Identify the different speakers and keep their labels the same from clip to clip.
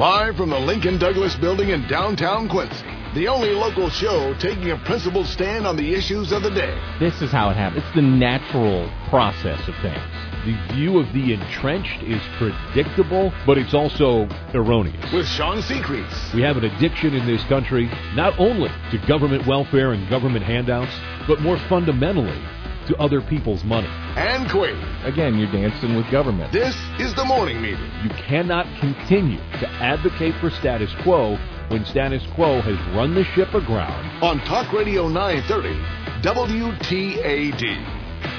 Speaker 1: Live from the Lincoln Douglas Building in downtown Quincy. The only local show taking a principled stand on the issues of the day.
Speaker 2: This is how it happens. It's the natural process of things.
Speaker 3: The view of the entrenched is predictable, but it's also erroneous.
Speaker 1: With Sean Seacrease.
Speaker 3: We have an addiction in this country, not only to government welfare and government handouts, but more fundamentally to other people's money.
Speaker 1: And Quaid.
Speaker 2: Again, you're dancing with government.
Speaker 1: This is the morning meeting.
Speaker 3: You cannot continue to advocate for status quo when status quo has run the ship aground.
Speaker 1: On Talk Radio 930, WTAD.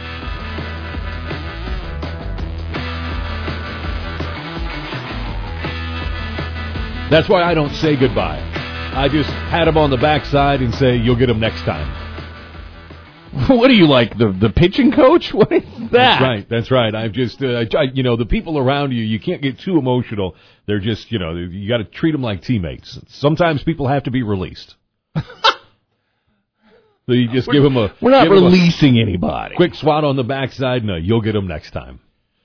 Speaker 3: That's why I don't say goodbye. I just pat him on the backside and say, you'll get him next time.
Speaker 2: What are you, like, the pitching coach? What is that?
Speaker 3: That's right. I've just, the people around you can't get too emotional. They're just, you got to treat them like teammates. Sometimes people have to be released. So you just give them a...
Speaker 2: We're not releasing anybody.
Speaker 3: Quick swat on the backside, no, you'll get them next time.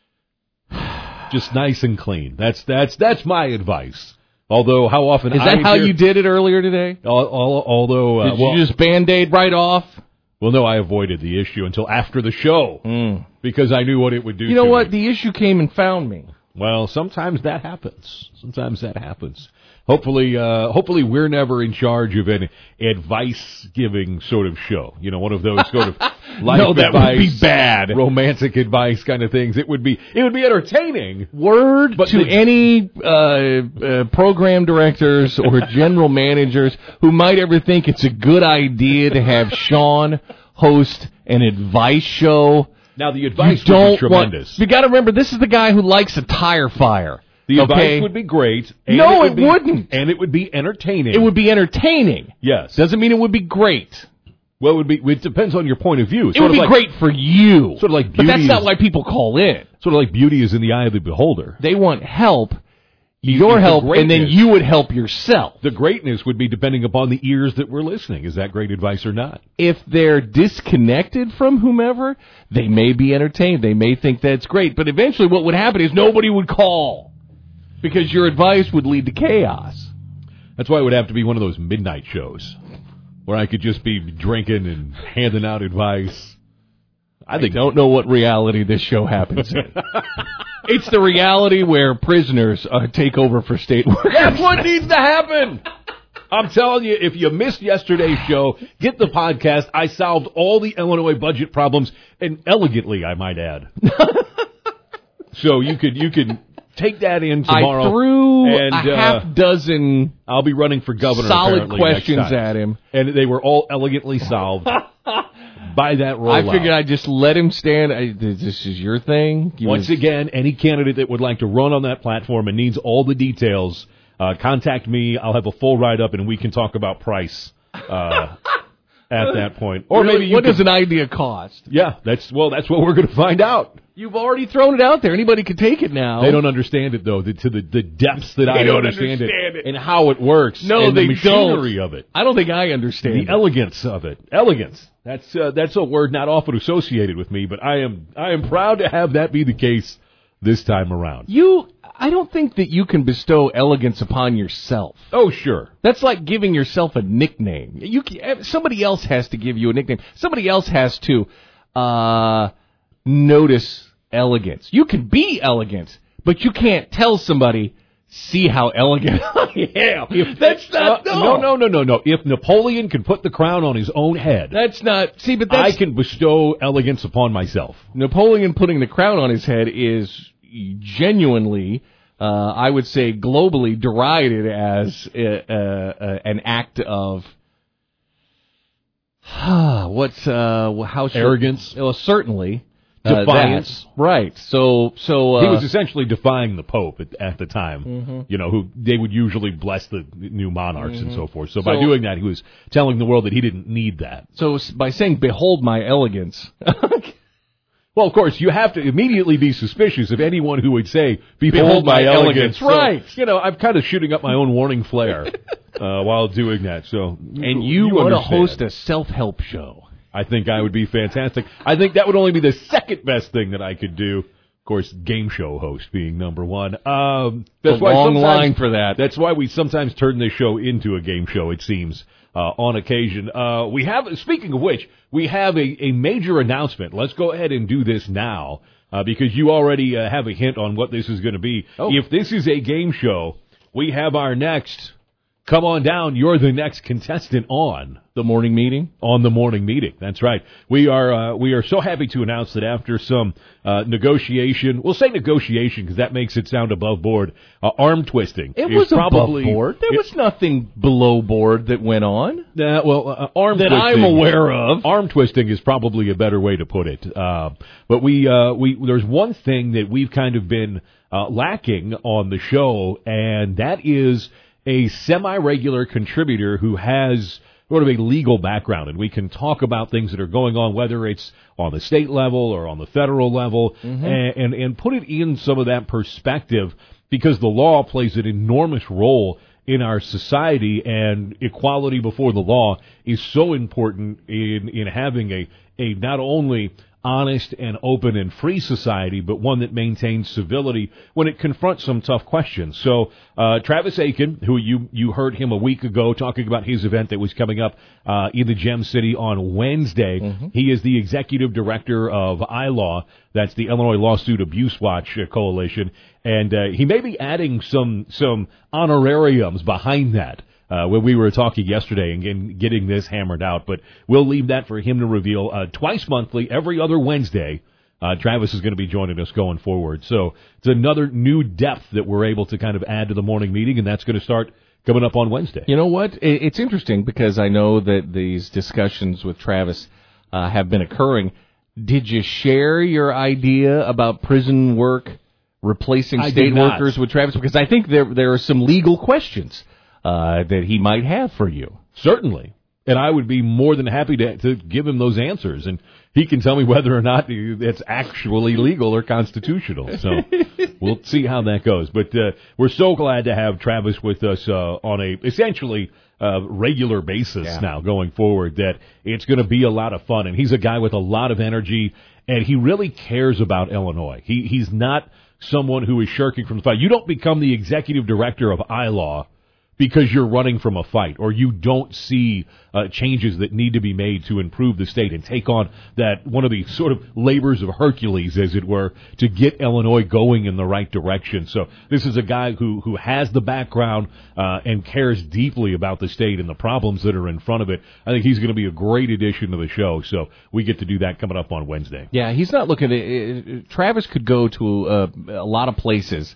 Speaker 3: Just nice and clean. That's my advice. Although, how often...
Speaker 2: Is that how you did it earlier today?
Speaker 3: Although...
Speaker 2: Did you just Band-Aid right off?
Speaker 3: Well, no, I avoided the issue until after the show because I knew what it would do.
Speaker 2: You know what? The issue came and found me.
Speaker 3: Well, sometimes that happens. Hopefully we're never in charge of an advice-giving sort of show. One of those sort of life
Speaker 2: no, that
Speaker 3: advice,
Speaker 2: would be bad,
Speaker 3: romantic advice kind of things. It would be entertaining.
Speaker 2: But to any program directors or general managers who might ever think it's a good idea to have Sean host an advice show.
Speaker 3: Now the advice would be tremendous.
Speaker 2: You got to remember, this is the guy who likes a tire fire.
Speaker 3: The advice would be great. And
Speaker 2: no, it wouldn't.
Speaker 3: And it would be entertaining.
Speaker 2: It would be entertaining.
Speaker 3: Yes.
Speaker 2: Doesn't mean it would be great.
Speaker 3: Well, it depends on your point of view.
Speaker 2: It would be great for you.
Speaker 3: Sort of like beauty.
Speaker 2: But that's not why people call in.
Speaker 3: Sort of like beauty is in the eye of the beholder.
Speaker 2: They want help, your help, and then you would help yourself.
Speaker 3: The greatness would be depending upon the ears that were listening. Is that great advice or not?
Speaker 2: If they're disconnected from whomever, they may be entertained. They may think that's great. But eventually what would happen is nobody would call. Because your advice would lead to chaos.
Speaker 3: That's why it would have to be one of those midnight shows where I could just be drinking and handing out advice.
Speaker 2: I don't know what reality this show happens in. It's the reality where prisoners take over for state workers.
Speaker 3: That's what needs to happen. I'm telling you, if you missed yesterday's show, get the podcast. I solved all the Illinois budget problems, and elegantly, I might add. So you could take that in tomorrow.
Speaker 2: I threw a half dozen.
Speaker 3: I'll be running for governor.
Speaker 2: Solid questions at him,
Speaker 3: and they were all elegantly solved by that rollout.
Speaker 2: I figured I'd just let him stand. This is your thing.
Speaker 3: Once again, any candidate that would like to run on that platform and needs all the details, contact me. I'll have a full write-up, and we can talk about price at that point.
Speaker 2: Or maybe what does an idea cost?
Speaker 3: Yeah, that's what we're going to find out.
Speaker 2: You've already thrown it out there. Anybody could take it now.
Speaker 3: They don't understand it, though, to the depths that I understand it and how it works.
Speaker 2: No,
Speaker 3: and
Speaker 2: they
Speaker 3: the machinery of it.
Speaker 2: I don't think I understand
Speaker 3: the elegance of it. Elegance. That's a word not often associated with me, but I am proud to have that be the case this time around.
Speaker 2: I don't think that you can bestow elegance upon yourself.
Speaker 3: Oh, sure.
Speaker 2: That's like giving yourself a nickname. Somebody else has to give you a nickname. Somebody else has to notice elegance. You can be elegant, but you can't tell somebody, see how elegant I am. That's not...
Speaker 3: No. If Napoleon can put the crown on his own head...
Speaker 2: That's not... See, but
Speaker 3: I can bestow elegance upon myself.
Speaker 2: Napoleon putting the crown on his head is genuinely... I would say globally derided as an act of
Speaker 3: arrogance.
Speaker 2: Well, certainly
Speaker 3: defiance.
Speaker 2: Right. So
Speaker 3: he was essentially defying the Pope at the time. Mm-hmm. Who they would usually bless the new monarchs and so forth. So by doing that, he was telling the world that he didn't need that.
Speaker 2: So by saying "Behold my elegance."
Speaker 3: Well, of course, you have to immediately be suspicious of anyone who would say, behold my elegance.
Speaker 2: Right.
Speaker 3: So, I'm kind of shooting up my own warning flare while doing that. So,
Speaker 2: and you want to host a self-help show.
Speaker 3: I think I would be fantastic. I think that would only be the second best thing that I could do course, game show host being number one. That's
Speaker 2: a long line for that.
Speaker 3: That's why we sometimes turn this show into a game show, it seems, on occasion. Speaking of which, we have a major announcement. Let's go ahead and do this now, because you already have a hint on what this is going to be. Oh. If this is a game show, we have our next... Come on down. You're the next contestant on
Speaker 2: the morning meeting.
Speaker 3: On the morning meeting. That's right. We are so happy to announce that after some negotiation, we'll say negotiation because that makes it sound above board. Arm twisting.
Speaker 2: It was probably above board. There was nothing below board that went on.
Speaker 3: Arm
Speaker 2: that
Speaker 3: twisting,
Speaker 2: I'm aware of.
Speaker 3: Arm twisting is probably a better way to put it. But there's one thing that we've kind of been lacking on the show, and that is a semi-regular contributor who has sort of a legal background, and we can talk about things that are going on, whether it's on the state level or on the federal level, and put it in some of that perspective, because the law plays an enormous role in our society, and equality before the law is so important in having a not only honest and open and free society, but one that maintains civility when it confronts some tough questions. So Travis Aiken, who you heard him a week ago talking about his event that was coming up in the Gem City on Wednesday, he is the executive director of ILAW, that's the Illinois Lawsuit Abuse Watch Coalition, and he may be adding some honorariums behind that. When we were talking yesterday and getting this hammered out, but we'll leave that for him to reveal. Twice monthly, every other Wednesday, Travis is going to be joining us going forward. So it's another new depth that we're able to kind of add to the morning meeting, and that's going to start coming up on Wednesday.
Speaker 2: You know what? It's interesting because I know that these discussions with Travis have been occurring. Did you share your idea about prison work replacing state workers with Travis? Because I think there are some legal questions that he might have for you.
Speaker 3: Certainly. And I would be more than happy to give him those answers. And he can tell me whether or not it's actually legal or constitutional. So we'll see how that goes. But we're so glad to have Travis with us on a essentially regular basis now going forward, that it's going to be a lot of fun. And he's a guy with a lot of energy, and he really cares about Illinois. He's not someone who is shirking from the fight. You don't become the executive director of ILAW because you're running from a fight, or you don't see changes that need to be made to improve the state and take on that one of the sort of labors of Hercules, as it were, to get Illinois going in the right direction. So this is a guy who has the background and cares deeply about the state and the problems that are in front of it. I think he's going to be a great addition to the show, so we get to do that coming up on Wednesday.
Speaker 2: Yeah, he's not looking at Travis could go to a lot of places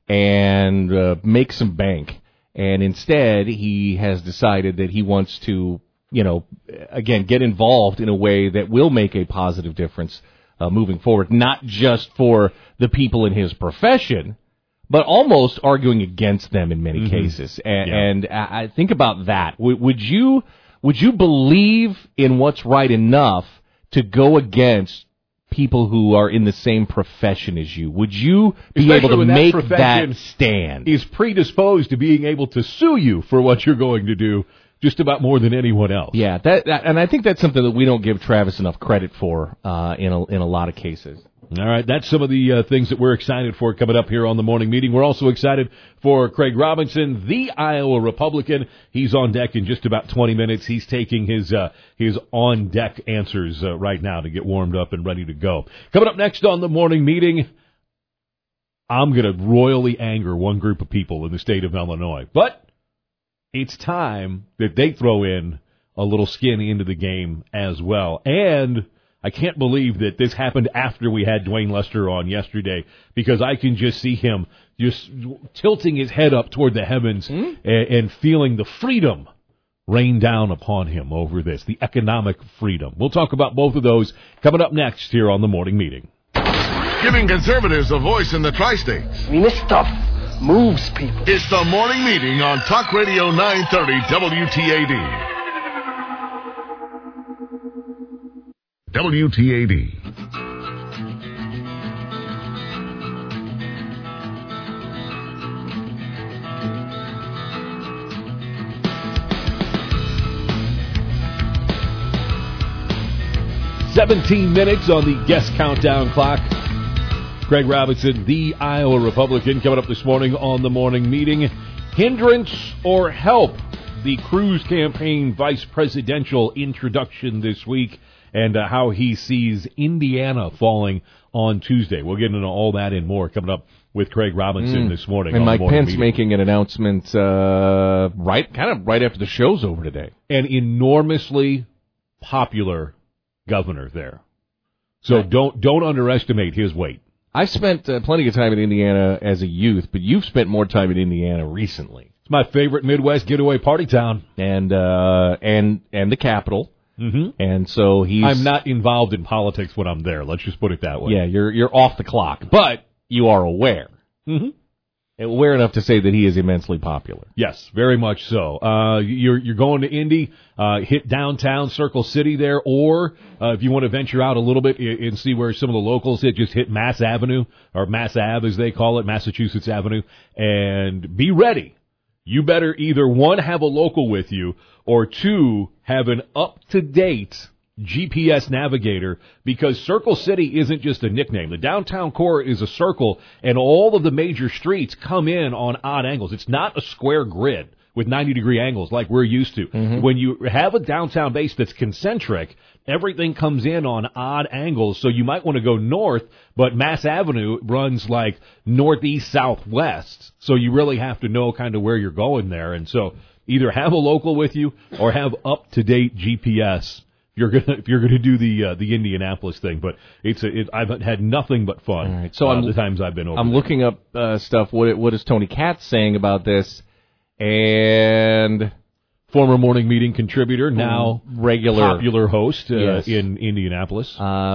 Speaker 2: and make some bank. And instead, he has decided that he wants to, again, get involved in a way that will make a positive difference moving forward, not just for the people in his profession, but almost arguing against them in many cases. And I think about that. Would you believe in what's right enough to go against people who are in the same profession as you? Would you be able to make that stand?
Speaker 3: Is predisposed to being able to sue you for what you're going to do just about more than anyone else.
Speaker 2: Yeah, and I think that's something that we don't give Travis enough credit for in a lot of cases.
Speaker 3: All right, that's some of the things that we're excited for coming up here on the morning meeting. We're also excited for Craig Robinson, the Iowa Republican. He's on deck in just about 20 minutes. He's taking his on-deck answers right now to get warmed up and ready to go. Coming up next on the morning meeting, I'm going to royally anger one group of people in the state of Illinois. But it's time that they throw in a little skin into the game as well. And I can't believe that this happened after we had Dwayne Lester on yesterday, because I can just see him just tilting his head up toward the heavens and feeling the freedom rain down upon him over this, the economic freedom. We'll talk about both of those coming up next here on the morning meeting.
Speaker 1: Giving conservatives a voice in the tri-states.
Speaker 4: I mean, this stuff moves people.
Speaker 1: It's the morning meeting on Talk Radio 930 WTAD. WTAD.
Speaker 3: "17 minutes on the guest countdown clock. Craig Robinson, the Iowa Republican, coming up this morning on the morning meeting. Hindrance or help? The Cruz campaign vice presidential introduction this week, and how he sees Indiana falling on Tuesday. We'll get into all that and more coming up with Craig Robinson this morning.
Speaker 2: And
Speaker 3: on
Speaker 2: Mike
Speaker 3: the morning
Speaker 2: Pence
Speaker 3: meeting.
Speaker 2: making an announcement right after the show's over today.
Speaker 3: An enormously popular governor there. So don't underestimate his weight.
Speaker 2: I spent plenty of time in Indiana as a youth, but you've spent more time in Indiana recently.
Speaker 3: It's my favorite Midwest getaway party town.
Speaker 2: And the capital.
Speaker 3: Mm-hmm.
Speaker 2: And so
Speaker 3: I'm not involved in politics when I'm there. Let's just put it that way.
Speaker 2: Yeah, you're off the clock, but you are aware.
Speaker 3: Mm-hmm.
Speaker 2: And aware enough to say that he is immensely popular.
Speaker 3: Yes, very much so. You're going to Indy, hit downtown Circle City there, or if you want to venture out a little bit and see where some of the locals hit, just hit Mass Avenue, or Mass Ave as they call it, Massachusetts Avenue, and be ready. You better either, one, have a local with you, or two, have an up-to-date GPS navigator, because Circle City isn't just a nickname. The downtown core is a circle, and all of the major streets come in on odd angles. It's not a square grid with 90-degree angles like we're used to. Mm-hmm. When you have a downtown base that's concentric, everything comes in on odd angles, so you might want to go north, but Mass Avenue runs like northeast, southwest, so you really have to know kind of where you're going there. And so either have a local with you or have up-to-date GPS if you're gonna do the Indianapolis thing. But I've had nothing but fun.
Speaker 2: All right. So
Speaker 3: the times I've been over.
Speaker 2: I'm
Speaker 3: there.
Speaker 2: looking up stuff. What is Tony Katz saying about this? And
Speaker 3: former morning meeting contributor, now
Speaker 2: regular
Speaker 3: popular host
Speaker 2: yes.
Speaker 3: in Indianapolis.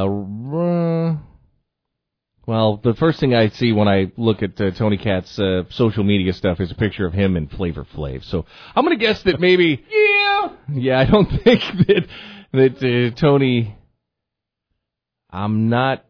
Speaker 2: Well, the first thing I see when I look at Tony Katz's social media stuff is a picture of him and Flavor Flav. So I'm going to guess that maybe, yeah, I don't think that Tony. I'm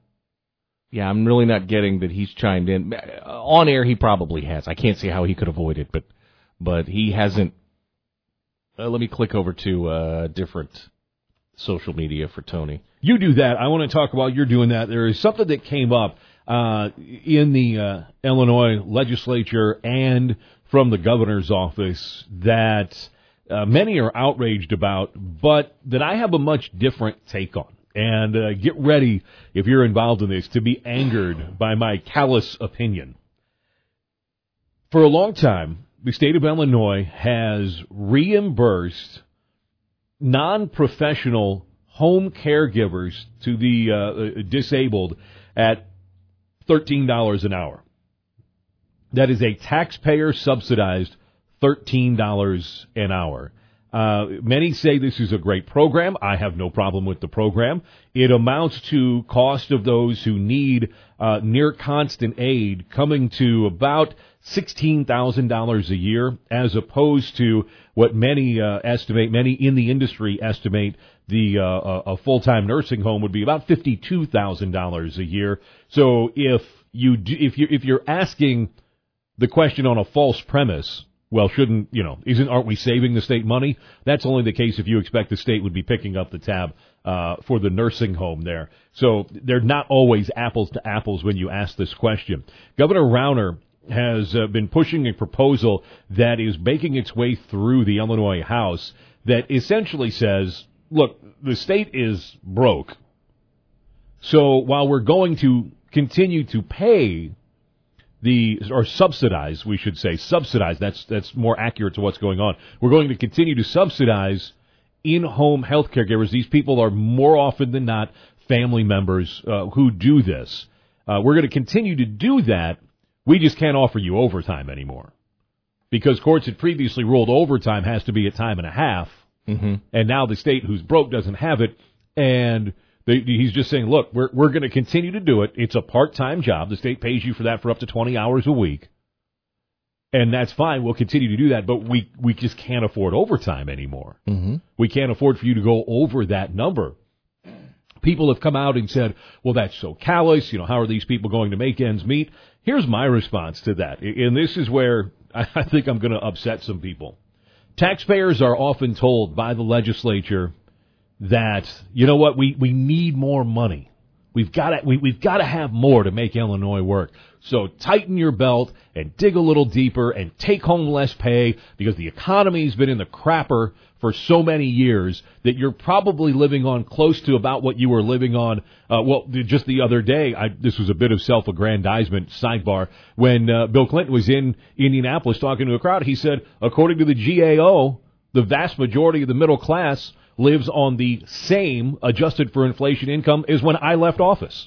Speaker 2: really not getting that he's chimed in on air. He probably has. I can't see how he could avoid it, but he hasn't. Let me click over to different social media for Tony.
Speaker 3: You do that. I want to talk while you're doing that. There is something that came up in the Illinois legislature and from the governor's office that many are outraged about, but that I have a much different take on. And get ready, if you're involved in this, to be angered by my callous opinion. For a long time, the state of Illinois has reimbursed non-professional home caregivers to the disabled at $13 an hour. That is a taxpayer-subsidized $13 an hour. Many say this is a great program. I have no problem with the program. It amounts to cost of those who need near constant aid coming to about $16,000 a year, as opposed to what many many in the industry estimate a full-time nursing home would be about $52,000 a year. So if you're asking the question on a false premise, well, aren't we saving the state money? That's only the case if you expect the state would be picking up the tab for the nursing home there. So they're not always apples to apples when you ask this question. Governor Rauner has been pushing a proposal that is making its way through the Illinois House that essentially says, look, the state is broke. So while we're going to continue to pay subsidize, we should say, that's more accurate to what's going on. We're going to continue to subsidize in-home health caregivers. These people are more often than not family members who do this. We're going to continue to do that. We just can't offer you overtime anymore, because courts had previously ruled overtime has to be at time and a half, and now the state, who's broke, doesn't have it, and he's just saying, look, we're going to continue to do it. It's a part-time job. The state pays you for that for up to 20 hours a week, and that's fine. We'll continue to do that, but we just can't afford overtime anymore. Mm-hmm. We can't afford for you to go over that number. People have come out and said, well, that's so callous. How are these people going to make ends meet? Here's my response to that, and this is where I think I'm going to upset some people. Taxpayers are often told by the legislature that, you know what, we need more money. We've got to have more to make Illinois work. So tighten your belt and dig a little deeper and take home less pay, because the economy's been in the crapper for so many years that you're probably living on close to about what you were living on. Just the other day, this was a bit of self-aggrandizement sidebar. When Bill Clinton was in Indianapolis talking to a crowd, he said, according to the GAO, the vast majority of the middle class lives on the same adjusted for inflation income as when I left office.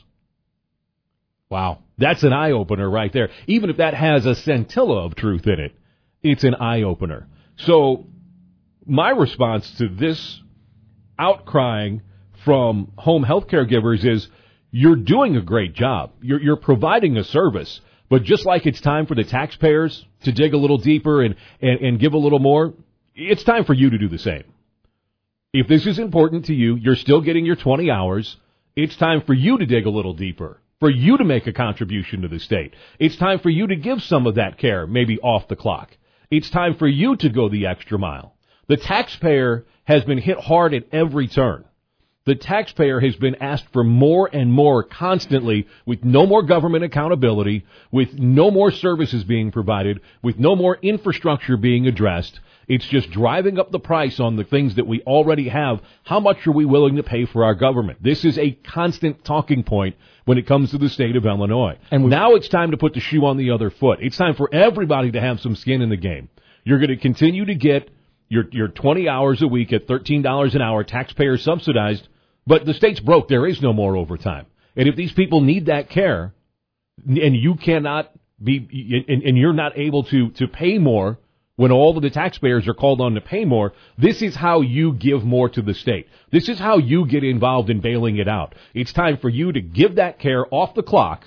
Speaker 3: Wow. That's an eye-opener right there. Even if that has a scintilla of truth in it, it's an eye-opener. So my response to this outcrying from home health care givers is, you're doing a great job. You're providing a service. But just like it's time for the taxpayers to dig a little deeper and give a little more, it's time for you to do the same. If this is important to you, you're still getting your 20 hours. It's time for you to dig a little deeper, for you to make a contribution to the state. It's time for you to give some of that care, maybe off the clock. It's time for you to go the extra mile. The taxpayer has been hit hard at every turn. The taxpayer has been asked for more and more constantly, with no more government accountability, with no more services being provided, with no more infrastructure being addressed. It's just driving up the price on the things that we already have. How much are we willing to pay for our government? This is a constant talking point when it comes to the state of Illinois. And now it's time to put the shoe on the other foot. It's time for everybody to have some skin in the game. You're going to continue to get your 20 hours a week at $13 an hour, taxpayer subsidized, but the state's broke. There is no more overtime. And if these people need that care, and you cannot be, and you're not able to pay more, when all of the taxpayers are called on to pay more, this is how you give more to the state. This is how you get involved in bailing it out. It's time for you to give that care off the clock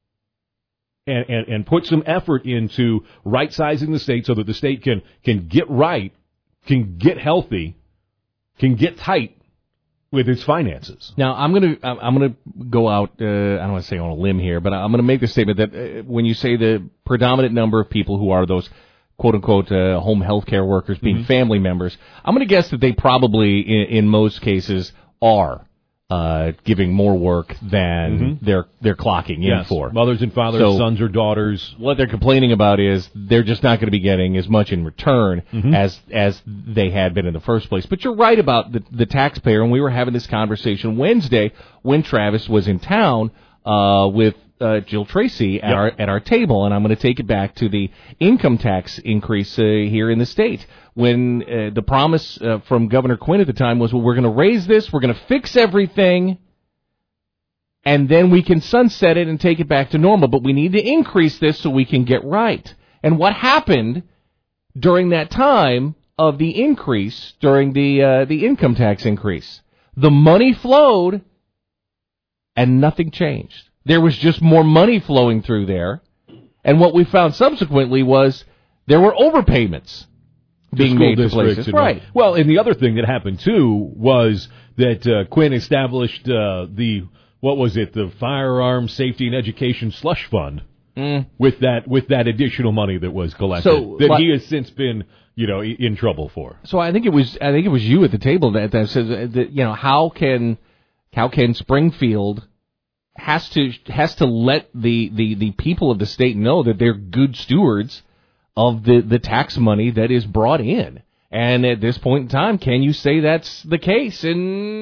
Speaker 3: and put some effort into right-sizing the state so that the state can get right, can get healthy, can get tight with its finances.
Speaker 2: Now, I'm gonna go out, I don't want to say on a limb here, but I'm going to make the statement that when you say the predominant number of people who are those quote-unquote home health care workers being family members, I'm going to guess that they probably, in most cases, are giving more work than they're clocking in for.
Speaker 3: Mothers and fathers, sons or daughters.
Speaker 2: What they're complaining about is they're just not going to be getting as much in return as they had been in the first place. But you're right about the taxpayer, and we were having this conversation Wednesday when Travis was in town with Jill Tracy at our table, and I'm going to take it back to the income tax increase here in the state. When the promise from Governor Quinn at the time was, well, we're going to raise this, we're going to fix everything, and then we can sunset it and take it back to normal. But we need to increase this so we can get right. And what happened during that time of the increase, during the income tax increase? The money flowed, and nothing changed. There was just more money flowing through there. And what we found subsequently was there were overpayments being made to places. Right.
Speaker 3: Well, and the other thing that happened, too, was that Quinn established the Firearm Safety and Education Slush Fund with that additional money that was collected he has since been, in trouble for.
Speaker 2: So I think it was you at the table that said that, how can Springfield has to let the people of the state know that they're good stewards of the tax money that is brought in. And at this point in time, can you say that's the case? And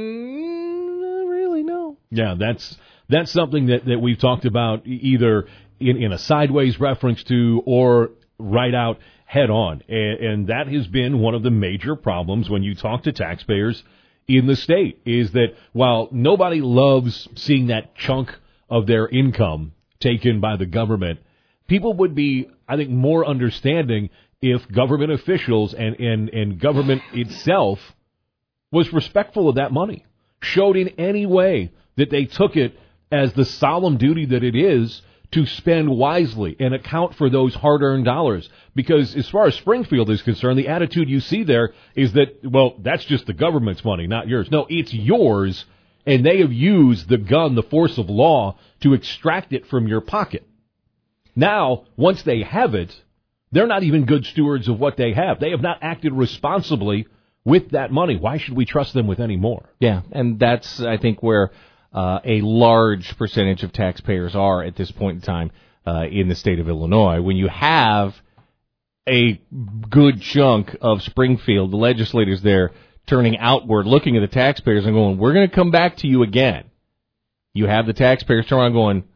Speaker 2: really, no.
Speaker 3: Yeah, that's something that we've talked about either in a sideways reference to or right out head on. And that has been one of the major problems when you talk to taxpayers in the state, is that while nobody loves seeing that chunk of their income taken by the government, people would be, I think, more understanding if government officials and government itself was respectful of that money, showed in any way that they took it as the solemn duty that it is to spend wisely and account for those hard-earned dollars. Because as far as Springfield is concerned, the attitude you see there is that, well, that's just the government's money, not yours. No, it's yours, and they have used the force of law to extract it from your pocket. Now, once they have it, they're not even good stewards of what they have. They have not acted responsibly with that money. Why should we trust them with any more?
Speaker 2: Yeah, and that's, I think, where a large percentage of taxpayers are at this point in time in the state of Illinois. When you have a good chunk of Springfield, the legislators there, turning outward, looking at the taxpayers and going, we're going to come back to you again. You have the taxpayers turn around going,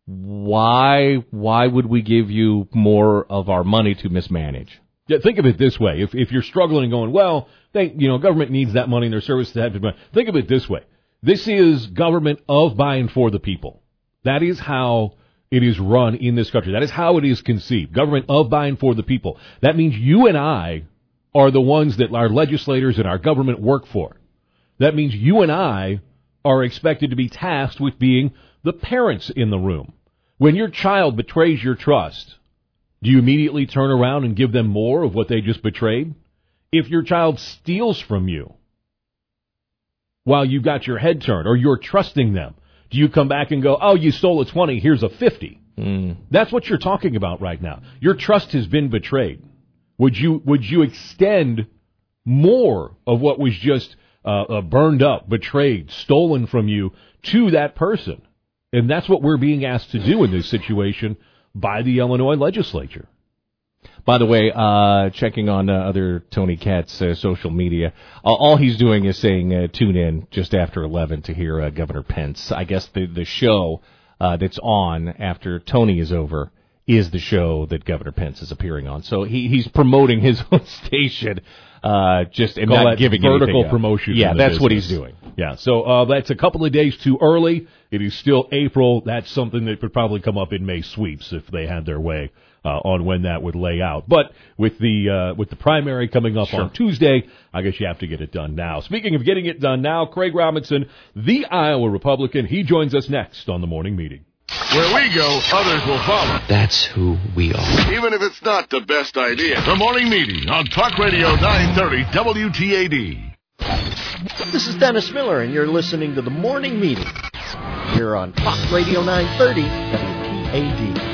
Speaker 2: why would we give you more of our money to mismanage?
Speaker 3: Yeah, think of it this way. If you're struggling and going, well, government needs that money in their service to have to, think of it this way. This is government of, by, and for the people. That is how it is run in this country. That is how it is conceived. Government of, by, and for the people. That means you and I are the ones that our legislators and our government work for. That means you and I are expected to be tasked with being the parents in the room. When your child betrays your trust, do you immediately turn around and give them more of what they just betrayed? If your child steals from you while you've got your head turned or you're trusting them, do you come back and go, oh, you stole a 20, here's a 50? That's what you're talking about right now. Your trust has been betrayed. Would you extend more of what was just burned up, betrayed, stolen from you to that person? And that's what we're being asked to do in this situation by the Illinois legislature.
Speaker 2: By the way, checking on other Tony Katz social media, all he's doing is saying tune in just after 11 to hear Governor Pence. I guess the show that's on after Tony is over is the show that Governor Pence is appearing on. So he's promoting his own station, just and not giving
Speaker 3: vertical
Speaker 2: anything
Speaker 3: promotion.
Speaker 2: Yeah, that's
Speaker 3: business.
Speaker 2: what he's doing.
Speaker 3: Yeah, so that's a couple of days too early. It is still April. That's something that could probably come up in May sweeps if they had their way on when that would lay out. But with the primary coming up on Tuesday, I guess you have to get it done now. Speaking of getting it done now, Craig Robinson, the Iowa Republican, he joins us next on the morning meeting.
Speaker 1: Where we go, others will follow.
Speaker 5: That's who we are.
Speaker 1: Even if it's not the best idea. The morning meeting on Talk Radio 930 WTAD.
Speaker 6: This is Dennis Miller, and you're listening to The Morning Meeting here on Talk Radio 930 WTAD.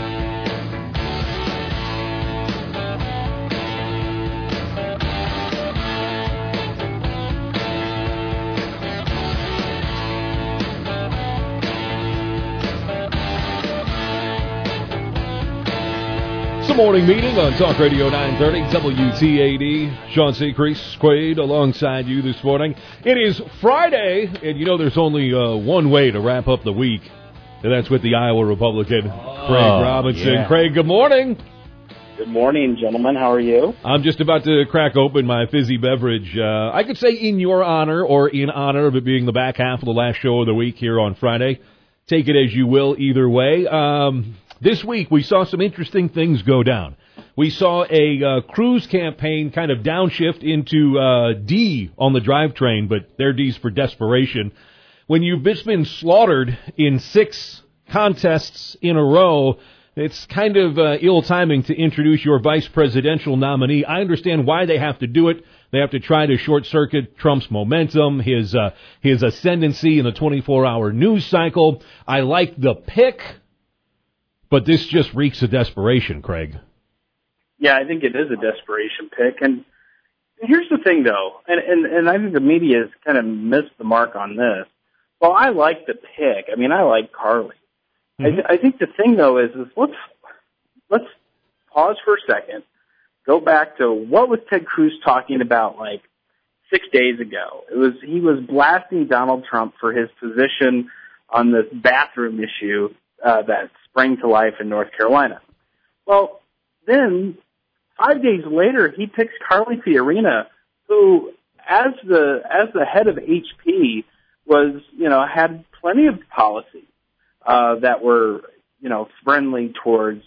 Speaker 3: Morning meeting on Talk Radio 930 WTAD. Sean Seacrease, Quaid, alongside you this morning. It is Friday, and you know there's only one way to wrap up the week, and that's with the Iowa Republican, Craig Robinson. Yeah. Craig, good morning.
Speaker 7: Good morning, gentlemen. How are you?
Speaker 3: I'm just about to crack open my fizzy beverage. I could say in your honor or in honor of it being the back half of the last show of the week here on Friday. Take it as you will either way. This week, we saw some interesting things go down. We saw a Cruz campaign kind of downshift into D on the drivetrain, but their D's for desperation. When you've just been slaughtered in 6 contests in a row, it's kind of ill timing to introduce your vice presidential nominee. I understand why they have to do it. They have to try to short-circuit Trump's momentum, his ascendancy in the 24-hour news cycle. I like the pick. But this just reeks of desperation, Craig.
Speaker 7: Yeah, I think it is a desperation pick. And here's the thing, though, and I think the media has kind of missed the mark on this. Well, I like the pick. I mean, I like Carly. Mm-hmm. I think the thing, though, is let's pause for a second, go back to what was Ted Cruz talking about like 6 days ago. He was blasting Donald Trump for his position on this bathroom issue that sprang to life in North Carolina. Well, then 5 days later, he picks Carly Fiorina, who, as the head of HP, was had plenty of policies that were friendly towards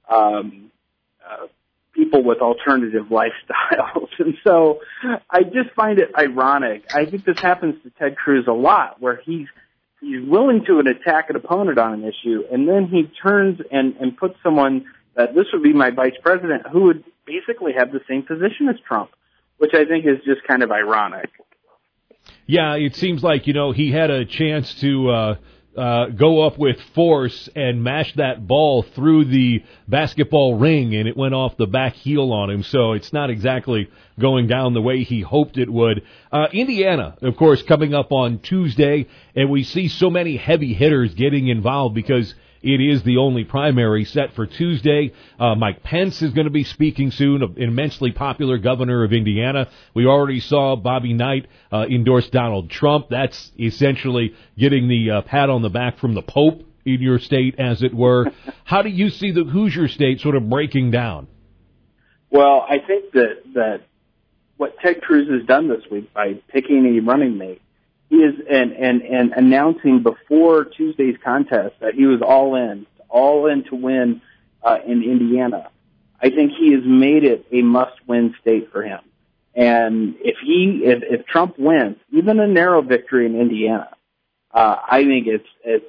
Speaker 7: people with alternative lifestyles. And so I just find it ironic. I think this happens to Ted Cruz a lot, where he's willing to attack an opponent on an issue, and then he turns and puts someone that this would be my vice president who would basically have the same position as Trump, which I think is just kind of ironic.
Speaker 3: Yeah, it seems like, he had a chance to go up with force and mash that ball through the basketball ring, and it went off the back heel on him. So it's not exactly going down the way he hoped it would. Indiana, of course, coming up on Tuesday, and we see so many heavy hitters getting involved because it is the only primary set for Tuesday. Mike Pence is going to be speaking soon, an immensely popular governor of Indiana. We already saw Bobby Knight endorse Donald Trump. That's essentially getting the pat on the back from the Pope in your state, as it were. How do you see the Hoosier state sort of breaking down?
Speaker 7: Well, I think that what Ted Cruz has done this week by picking a running mate, he is and announcing before Tuesday's contest that he was all in to win in Indiana. I think he has made it a must-win state for him. And if Trump wins, even a narrow victory in Indiana, I think it's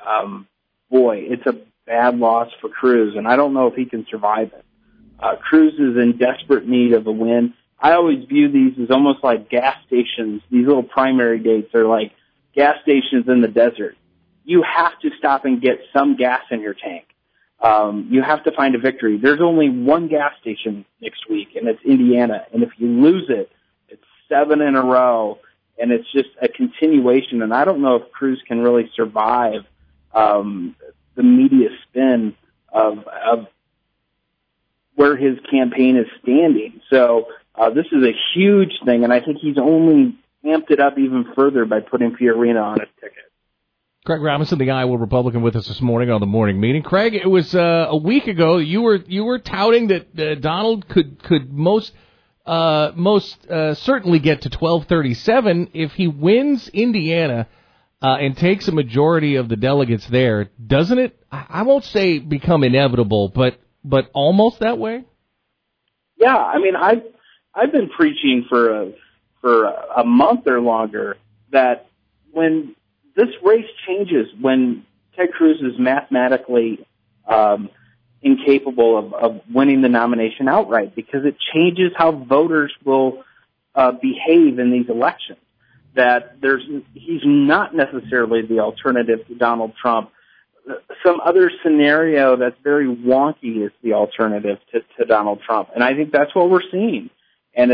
Speaker 7: a bad loss for Cruz, and I don't know if he can survive it. Cruz is in desperate need of a win. I always view these as almost like gas stations. These little primary dates are like gas stations in the desert. You have to stop and get some gas in your tank. You have to find a victory. There's only one gas station next week, and it's Indiana. And if you lose it, it's 7 in a row, and it's just a continuation. And I don't know if Cruz can really survive the media spin of where his campaign is standing. So this is a huge thing, and I think he's only amped it up even further by putting Fiorina on his ticket.
Speaker 2: Craig Robinson, the Iowa Republican, with us this morning on the morning meeting. Craig, it was a week ago you were touting that Donald could most certainly get to 1237 if he wins Indiana and takes a majority of the delegates there. Doesn't it? I won't say become inevitable, but almost that way.
Speaker 7: Yeah, I mean, I've been preaching for a month or longer that when this race changes, when Ted Cruz is mathematically incapable of winning the nomination outright, because it changes how voters will behave in these elections. That he's not necessarily the alternative to Donald Trump. Some other scenario that's very wonky is the alternative to Donald Trump. And I think that's what we're seeing. And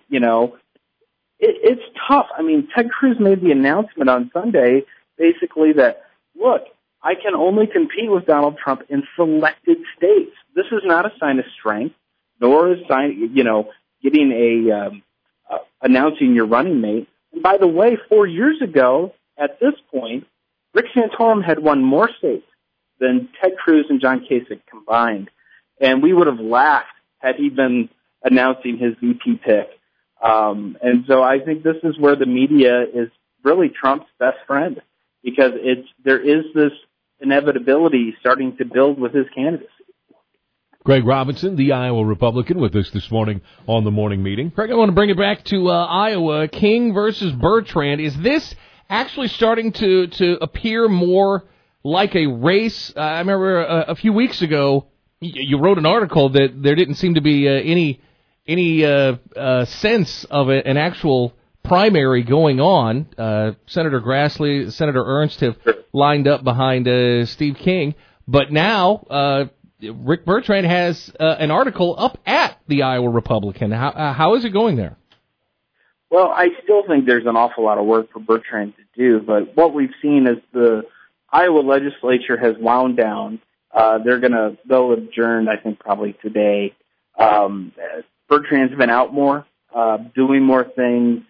Speaker 7: it's tough. I mean, Ted Cruz made the announcement on Sunday, basically that, look, I can only compete with Donald Trump in selected states. This is not a sign of strength, nor a sign, getting announcing your running mate. And by the way, 4 years ago, at this point, Rick Santorum had won more states than Ted Cruz and John Kasich combined. And we would have laughed had he been announcing his VP pick. And so I think this is where the media is really Trump's best friend, because there is this inevitability starting to build with his candidacy.
Speaker 3: Greg Robinson, the Iowa Republican, with us this morning on the morning meeting.
Speaker 2: Greg, I want to bring it back to Iowa. King versus Bertrand. Is this actually starting to appear more like a race? I remember a few weeks ago you wrote an article that there didn't seem to be any sense of an actual primary going on. Senator Grassley, Senator Ernst have lined up behind Steve King, but now Rick Bertrand has an article up at the Iowa Republican. How is it going there?
Speaker 7: Well, I still think there's an awful lot of work for Bertrand to do, but what we've seen is the Iowa legislature has wound down. They'll adjourn, I think, probably today. Bertrand's been out more, doing more things.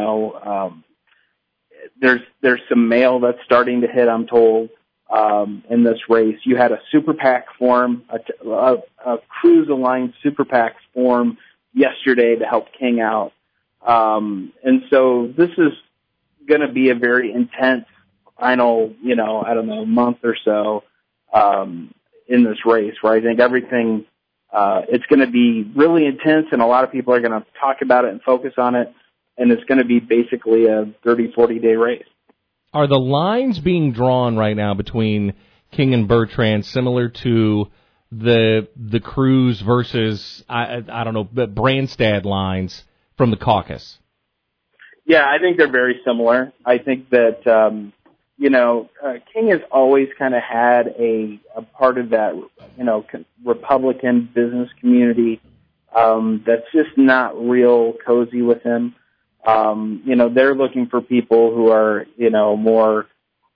Speaker 7: There's some mail that's starting to hit, I'm told, in this race. You had a super PAC form, a Cruz-aligned super PAC form yesterday to help King out. And so this is going to be a very intense final, month or so, in this race, where I think everything, it's going to be really intense, and a lot of people are going to talk about it and focus on it, and it's going to be basically a 30, 40-day race.
Speaker 2: Are the lines being drawn right now between King and Bertrand similar to the Cruz versus, I don't know, Branstad lines from the caucus?
Speaker 7: Yeah, I think they're very similar. I think that King has always kind of had a part of that, Republican business community that's just not real cozy with him. They're looking for people who are, more,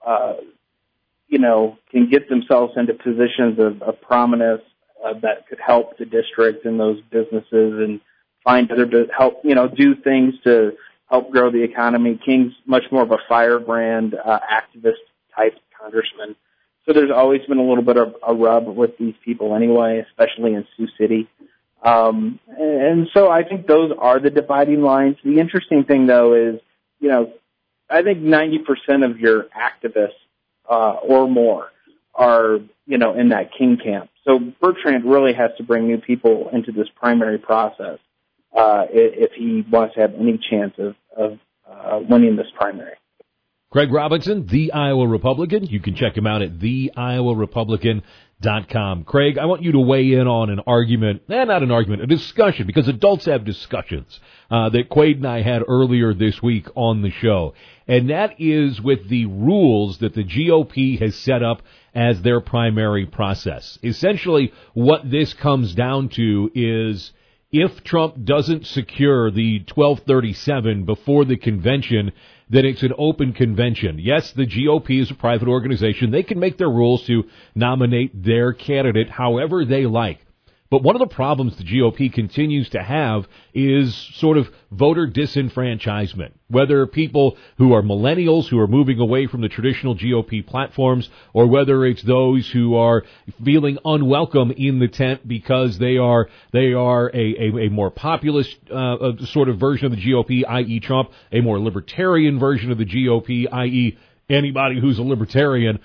Speaker 7: can get themselves into positions of prominence that could help the district and those businesses and find other help, do things to help grow the economy. King's much more of a firebrand, activist type congressman. So there's always been a little bit of a rub with these people anyway, especially in Sioux City. And so I think those are the dividing lines. The interesting thing, though, is, I think 90% of your activists or more are, in that King camp. So Bertrand really has to bring new people into this primary process if he wants to have any chance of winning this primary.
Speaker 3: Craig Robinson, the Iowa Republican. You can check him out at theiowarepublican.com. Craig, I want you to weigh in on an argument, not an argument, a discussion, because adults have discussions, that Quaid and I had earlier this week on the show. And that is with the rules that the GOP has set up as their primary process. Essentially, what this comes down to is if Trump doesn't secure the 1237 before the convention, then it's an open convention. Yes, the GOP is a private organization. They can make their rules to nominate their candidate however they like. But one of the problems the GOP continues to have is sort of voter disenfranchisement, whether people who are millennials who are moving away from the traditional GOP platforms, or whether it's those who are feeling unwelcome in the tent because they are a more populist sort of version of the GOP, i.e. Trump, a more libertarian version of the GOP, i.e. anybody who's a libertarian.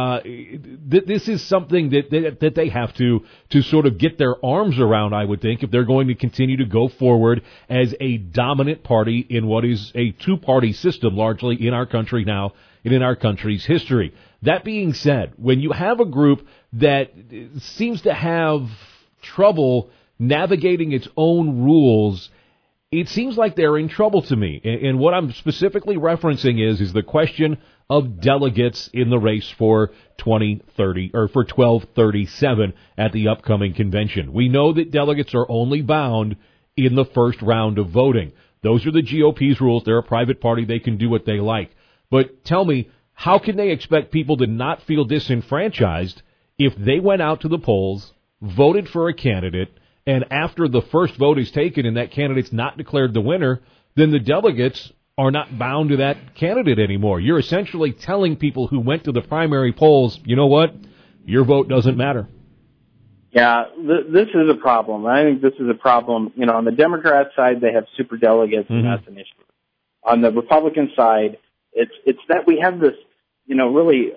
Speaker 3: This is something that they have to sort of get their arms around, I would think, if they're going to continue to go forward as a dominant party in what is a two-party system largely in our country now and in our country's history. That being said, when you have a group that seems to have trouble navigating its own rules, it seems like they're in trouble to me. And what I'm specifically referencing is the question of delegates in the race for 2030 or for 1237 at the upcoming convention. We know that delegates are only bound in the first round of voting. Those are the GOP's rules. They're a private party. They can do what they like. But tell me, how can they expect people to not feel disenfranchised if they went out to the polls, voted for a candidate, and after the first vote is taken and that candidate's not declared the winner, then the delegates are not bound to that candidate anymore? You're essentially telling people who went to the primary polls, you know what, your vote doesn't matter.
Speaker 7: Yeah, this is a problem. I think this is a problem. On the Democrat side, they have superdelegates, and that's an issue. On the Republican side, it's that we have this, really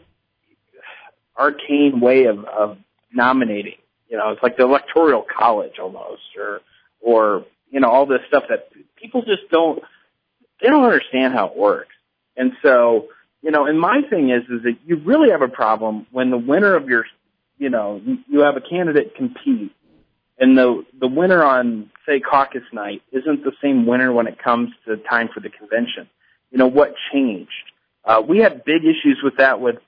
Speaker 7: arcane way of nominating. It's like the Electoral College almost, or all this stuff that people just don't understand how it works. And so, and my thing is that you really have a problem when the winner of your, you have a candidate compete, and the winner on, say, caucus night isn't the same winner when it comes to time for the convention. What changed? We had big issues with that with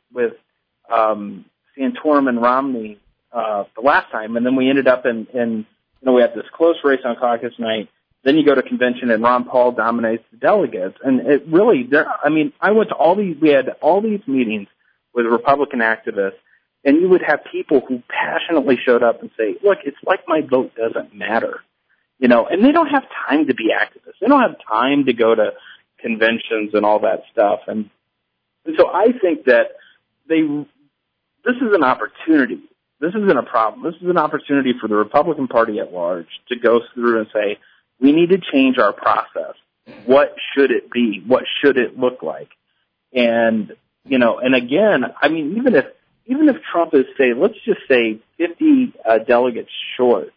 Speaker 7: Santorum and Romney the last time, and then we ended up in we had this close race on caucus night. Then you go to convention and Ron Paul dominates the delegates. And it really, I went to we had all these meetings with Republican activists, and you would have people who passionately showed up and say, look, it's like my vote doesn't matter. And they don't have time to be activists. They don't have time to go to conventions and all that stuff. And so I think that this is an opportunity. This isn't a problem. This is an opportunity for the Republican Party at large to go through and say, we need to change our process. What should it be? What should it look like? And, and again, even if Trump is, say, let's just say 50 delegates short,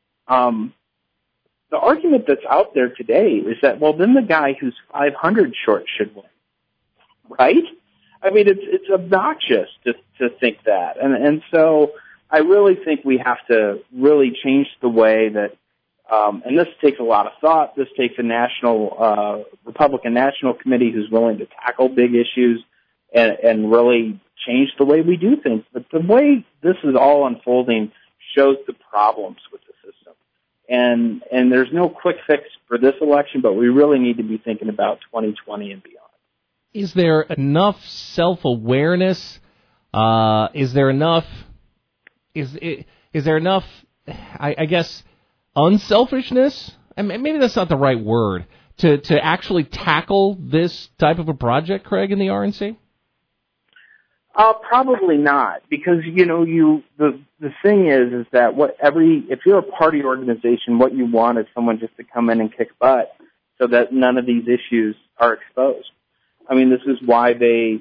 Speaker 7: the argument that's out there today is that, well, then the guy who's 500 short should win, right? It's obnoxious to think that. And so I really think we have to really change the way that, and this takes a lot of thought. This takes a Republican National Committee who's willing to tackle big issues and really change the way we do things. But the way this is all unfolding shows the problems with the system. And there's no quick fix for this election, but we really need to be thinking about 2020 and beyond.
Speaker 2: Is there enough self-awareness? Is there enough, I guess, unselfishness? I mean, maybe that's not the right word, to actually tackle this type of a project, Craig, in the RNC?
Speaker 7: Probably not, because the thing is that if you're a party organization, what you want is someone just to come in and kick butt, so that none of these issues are exposed. I mean, this is why they,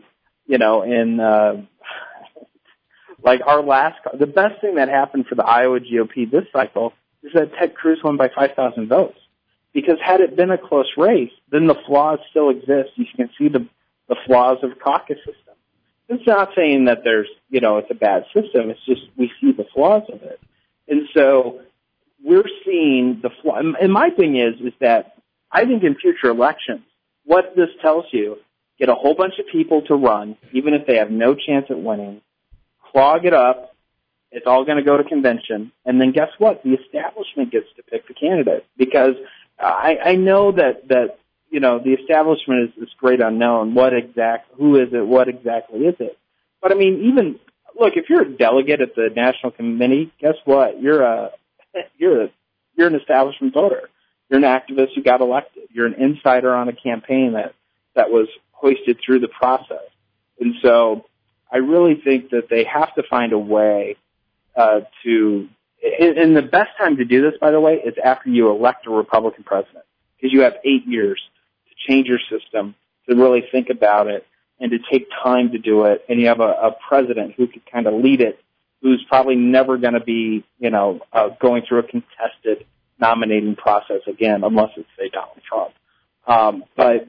Speaker 7: the best thing that happened for the Iowa GOP this cycle is that Ted Cruz won by 5,000 votes. Because had it been a close race, then the flaws still exist. You can see the flaws of caucus system. It's not saying that it's a bad system. It's just we see the flaws of it. And so we're seeing the flaw. And my thing is that I think in future elections, what this tells you, get a whole bunch of people to run, even if they have no chance at winning, clog it up, it's all going to go to convention, and then guess what? The establishment gets to pick the candidate. Because I know that the establishment is this great unknown. Who is it? What exactly is it? But I mean, if you're a delegate at the national committee, guess what? You're an establishment voter. You're an activist who got elected. You're an insider on a campaign that was hoisted through the process. And so I really think that they have to find a way and the best time to do this, by the way, is after you elect a Republican president, because you have 8 years to change your system, to really think about it, and to take time to do it. And you have a president who could kind of lead it, who's probably never going to be, going through a contested nominating process again, unless it's, say, Donald Trump. But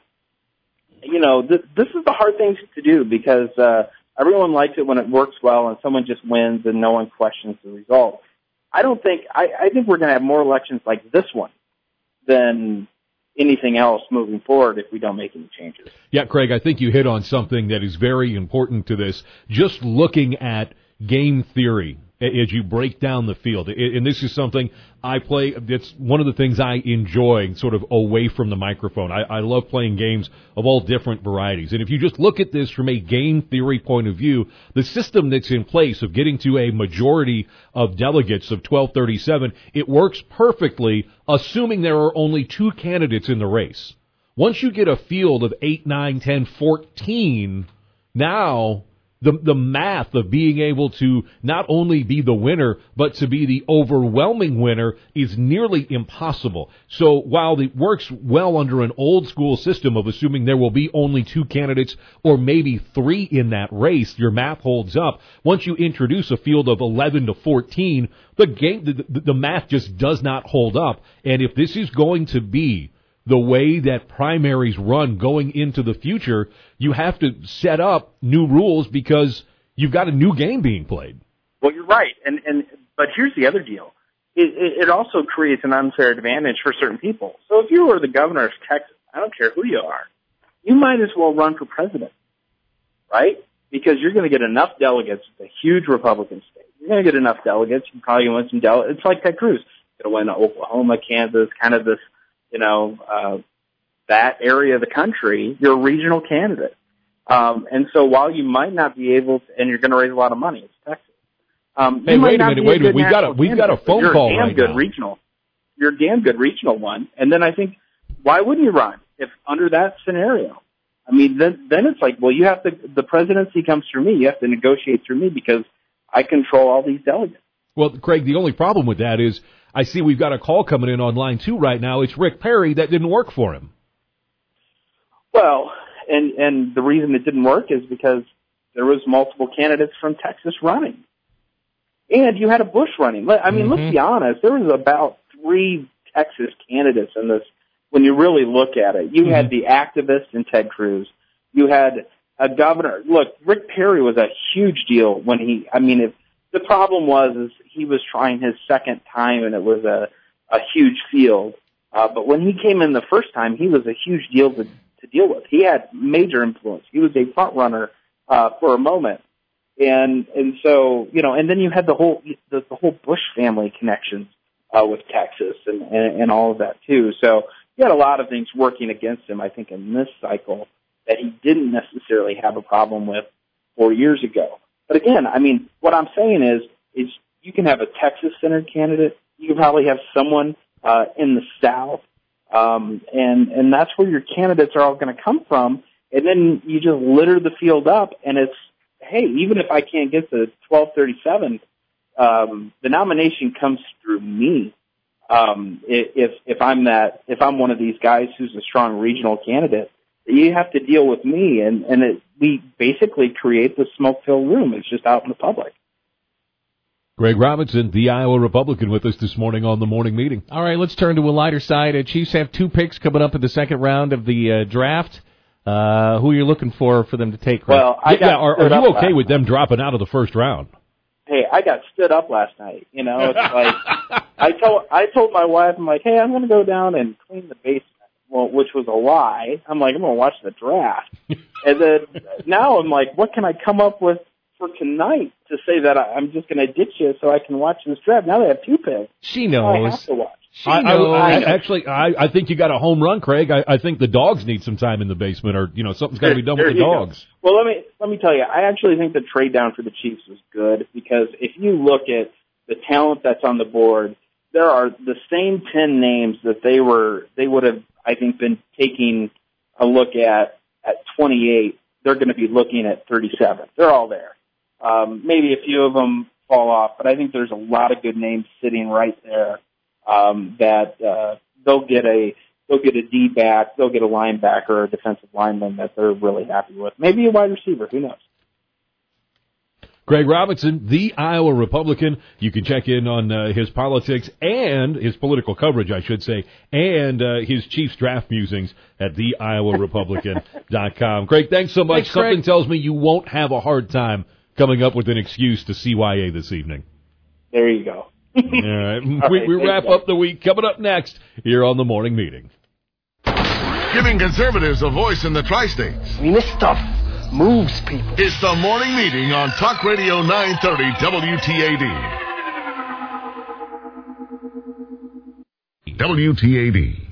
Speaker 7: this is the hard thing to do, because everyone likes it when it works well and someone just wins and no one questions the result. I think we're going to have more elections like this one than anything else moving forward if we don't make any changes.
Speaker 3: Yeah, Craig, I think you hit on something that is very important to this. Just looking at game theory as you break down the field. And this is something I play. It's one of the things I enjoy sort of away from the microphone. I love playing games of all different varieties. And if you just look at this from a game theory point of view, the system that's in place of getting to a majority of delegates of 1237, it works perfectly, assuming there are only two candidates in the race. Once you get a field of 8, 9, 10, 14, now the math of being able to not only be the winner, but to be the overwhelming winner is nearly impossible. So while it works well under an old school system of assuming there will be only two candidates or maybe three in that race, your math holds up. Once you introduce a field of 11 to 14, the math just does not hold up. And if this is going to be the way that primaries run going into the future, you have to set up new rules because you've got a new game being played.
Speaker 7: Well, you're right. But here's the other deal. It also creates an unfair advantage for certain people. So if you were the governor of Texas, I don't care who you are, you might as well run for president, right? Because you're going to get enough delegates. It's a huge Republican state. You're going to get enough delegates. You're probably going to win some delegates. It's like Ted Cruz. You're going to win Oklahoma, Kansas, kind of this, that area of the country. You're a regional candidate. And so while you might not be able to, and you're going to raise a lot of money, it's Texas.
Speaker 3: Hey, wait a minute. We've got a phone call right now. You're a damn good regional one. And then I think, why wouldn't you run if under that scenario? I mean, then it's like, well, the presidency comes through me. You have to negotiate through me because I control all these delegates. Well, Craig, the only problem with that is I see we've got a call coming in on line 2 right now. It's Rick Perry. That didn't work for him. Well, and the reason it didn't work is because there was multiple candidates from Texas running. And you had a Bush running. I mean, let's be honest. There was about 3 Texas candidates in this when you really look at it. You had the activist in Ted Cruz. You had a governor. Look, Rick Perry was a huge deal when if the problem is he was trying his second time and it was a huge field. But when he came in the first time, he was a huge deal to deal with. He had major influence. He was a front runner
Speaker 7: for a moment. And so, and then you had the whole Bush family connections with Texas and all of that too. So he had a lot of things working against him, I think, in this cycle that he didn't necessarily have a problem with 4 years ago. But again, I mean, what I'm saying is you can have a Texas-centered candidate. You can probably have someone in the South, and that's where your candidates are all going to come from. And then you just litter the field up, and it's, hey, even if I can't get to 1237, the nomination comes through me. If I'm one of these guys who's a strong regional candidate, you have to deal with me, and we basically create the smoke-filled room. It's just out in the public.
Speaker 3: Greg Robinson, the Iowa Republican, with us this morning on the morning meeting.
Speaker 2: All right, let's turn to a lighter side. Chiefs have 2 picks coming up in the second round of the draft. Who are you looking for them to take? Right?
Speaker 7: Well,
Speaker 3: are you okay with them dropping out of the first round?
Speaker 7: Hey, I got stood up last night. It's like I told my wife, I'm like, hey, I'm going to go down and clean the basement. Well, which was a lie. I'm like, I'm going to watch the draft. And then now I'm like, what can I come up with for tonight to say that I'm just going to ditch you so I can watch this draft? Now they have 2 picks.
Speaker 2: She knows.
Speaker 7: I have to watch.
Speaker 3: I think you got a home run, Craig. I think the dogs need some time in the basement, or something's got to be done with the dogs.
Speaker 7: Well, let me tell you, I actually think the trade down for the Chiefs was good, because if you look at the talent that's on the board, there are the same 10 names that they would have, I think, been taking a look at 28. They're going to be looking at 37. They're all there. Maybe a few of them fall off, but I think there's a lot of good names sitting right there. That they'll get a D-back, they'll get a linebacker or a defensive lineman that they're really happy with. Maybe a wide receiver, who knows?
Speaker 3: Greg Robinson, the Iowa Republican. You can check in on his politics and his political coverage, I should say, and his Chiefs draft musings at theiowarepublican.com. Greg, thanks so much.
Speaker 2: Thanks, Greg.
Speaker 3: Something tells me you won't have a hard time coming up with an excuse to CYA this evening.
Speaker 7: There you go.
Speaker 3: All right. We wrap up the week. Coming up next here on the morning meeting.
Speaker 1: Giving conservatives a voice in the tri-states.
Speaker 4: I mean, this stuff moves people.
Speaker 1: It's the morning meeting on Talk Radio 930 WTAD. WTAD.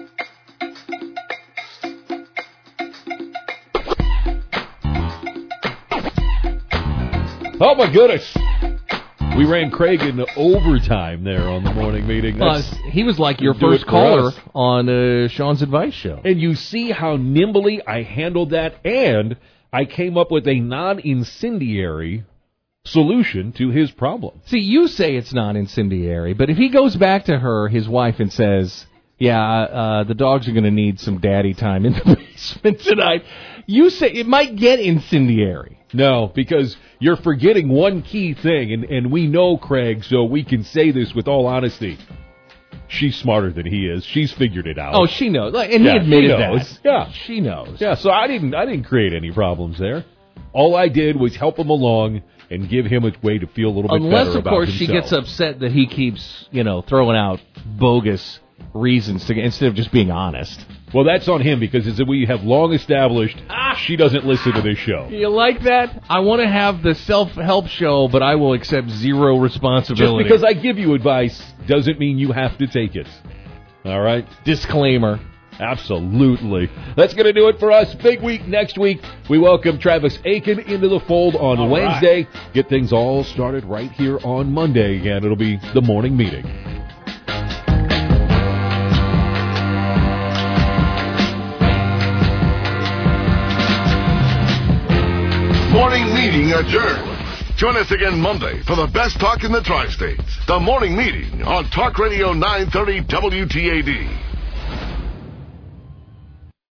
Speaker 3: Oh, my goodness. We ran Craig into overtime there on the morning meeting.
Speaker 2: He was like your first caller on Sean's Advice Show.
Speaker 3: And you see how nimbly I handled that, and I came up with a non-incendiary solution to his problem.
Speaker 2: See, you say it's non-incendiary, but if he goes back to his wife, and says, the dogs are going to need some daddy time in the basement tonight, you say it might get incendiary.
Speaker 3: No, because you're forgetting one key thing, and we know Craig, so we can say this with all honesty. She's smarter than he is. She's figured it out.
Speaker 2: Oh, she knows. And he admitted that.
Speaker 3: Yeah.
Speaker 2: She knows.
Speaker 3: Yeah, so I didn't create any problems there. All I did was help him along and give him a way to feel a little bit better about himself.
Speaker 2: Unless, of course, she gets upset that he keeps, throwing out bogus reasons instead of just being honest.
Speaker 3: Well, that's on him, because as we have long established, she doesn't listen to this show.
Speaker 2: You like that? I want to have the self-help show, but I will accept zero responsibility.
Speaker 3: Just because I give you advice doesn't mean you have to take it. All right?
Speaker 2: Disclaimer.
Speaker 3: Absolutely. That's going to do it for us. Big week next week. We welcome Travis Aiken into the fold on Wednesday. Right. Get things all started right here on Monday again. It'll be the morning meeting.
Speaker 1: Morning meeting adjourned. Join us again Monday for the best talk in the tri-states. The morning meeting on Talk Radio 930 WTAD.